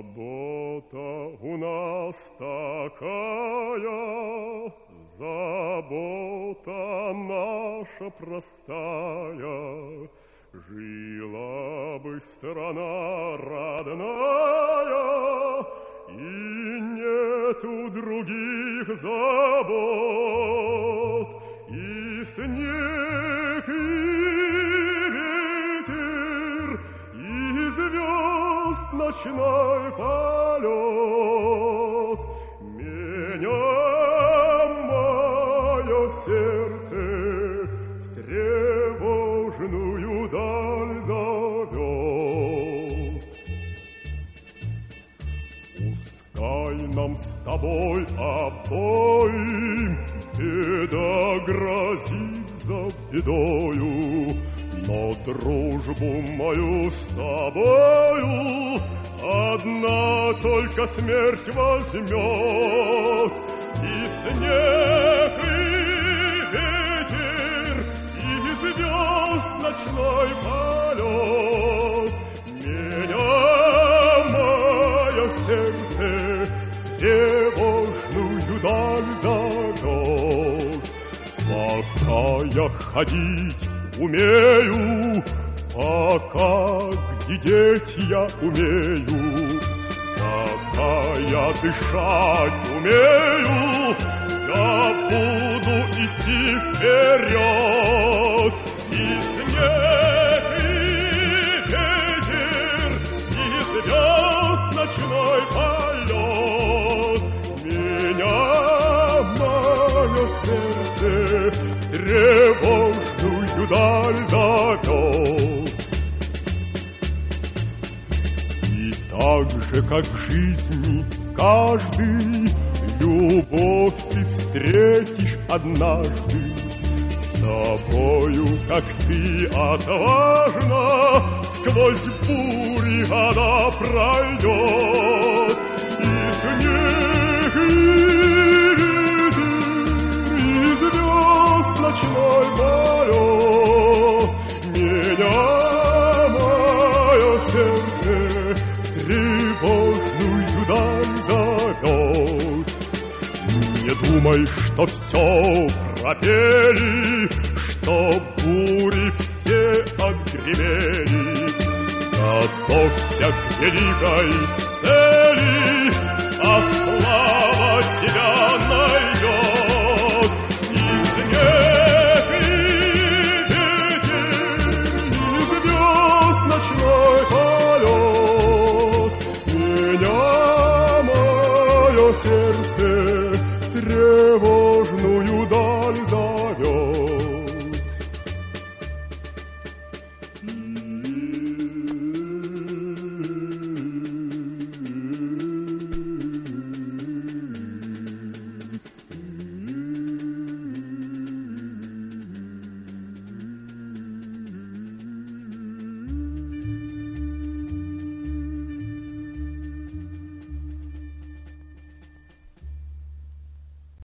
Забота у нас такая, забота наша простая. Жила бы страна родная, и нету других забот. И снег, и ветер, и звезд ночной полет. Меня мое сердце в тревожную даль зовет. Пускай нам с тобой обоим беда грозит за бедою, но дружбу мою с тобою одна только смерть возьмет. И снег, и ветер, и звезд ночной полет. Меня мое сердце тревожную даль зовет. Пока я ходить умею, пока глядеть я умею, пока я дышать умею, я буду идти вперед. И снег, и ветер, и звезд ночной полет. Меня мое сердце тревожную даль зовет. И так же, как в жизни каждый, любовь ты встретишь однажды. С тобою, как ты отважно, сквозь бури она пройдет. И снег, и звезд ночной полет. Меня мое сердце тревожную даль зовет. Не думай, что все пропели, что бури все отгремели. Готовься к великой цели, а слава тебя найдет. И снег, и ветер, и звезд ночной полет. Меня мое сердце